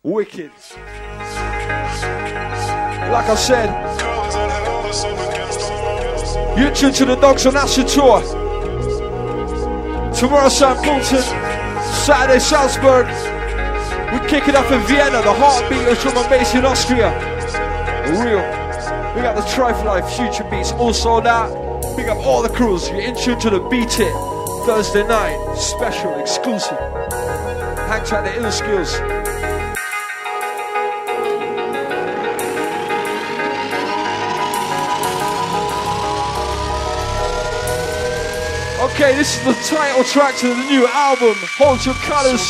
Wicked. Like I said, you're tuned to the Dogs on Acid tour. Tomorrow, St. Paulton. Saturday, Salzburg. We kick it off in Vienna, the heartbeat of drum and bass in Austria. Real. We got the Trife Life, Future Beats, all sold out. Big up all the crews. You're in tune to the Beat It. Thursday night, special, exclusive. Hang tight the Ill Skills. Okay, this is the title track to the new album, Hold Your Colors.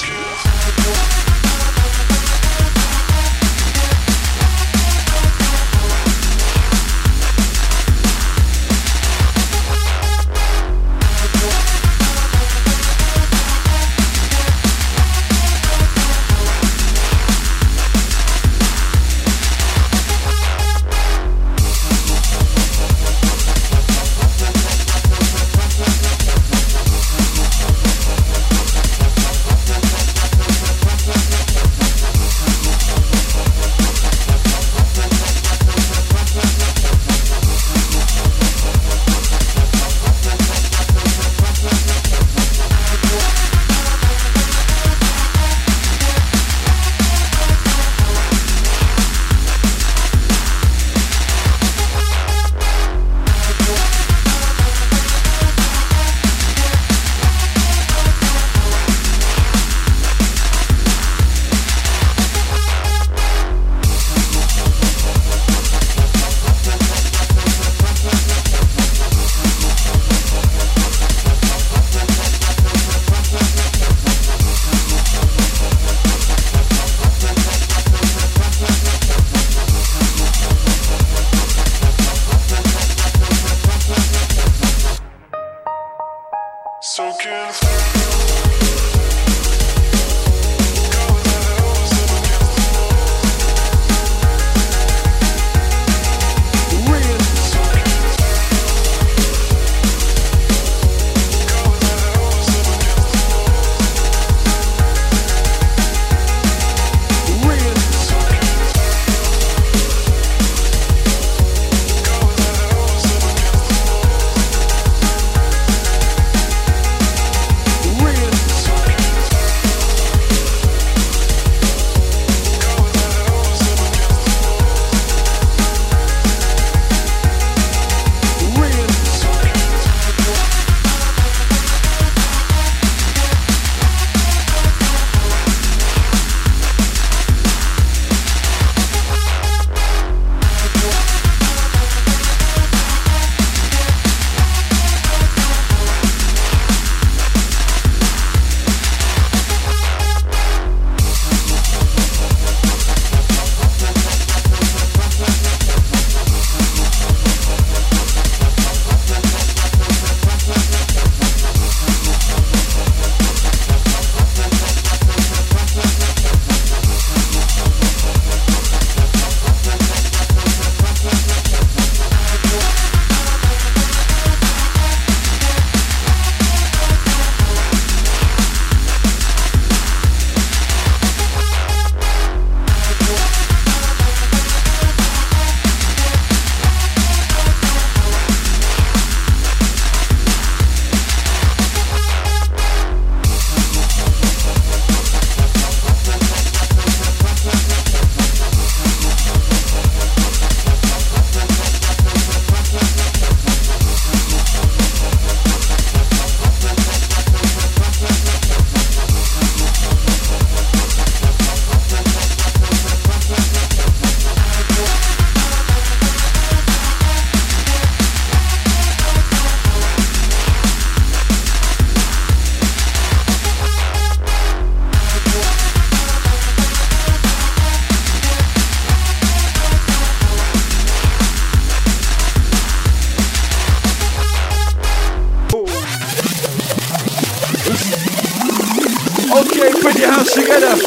Together,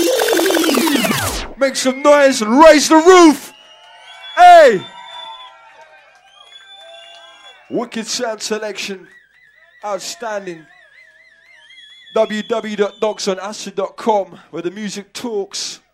make some noise and raise the roof. Hey, wicked sound selection, outstanding. www.dogsonacid.com, where the music talks.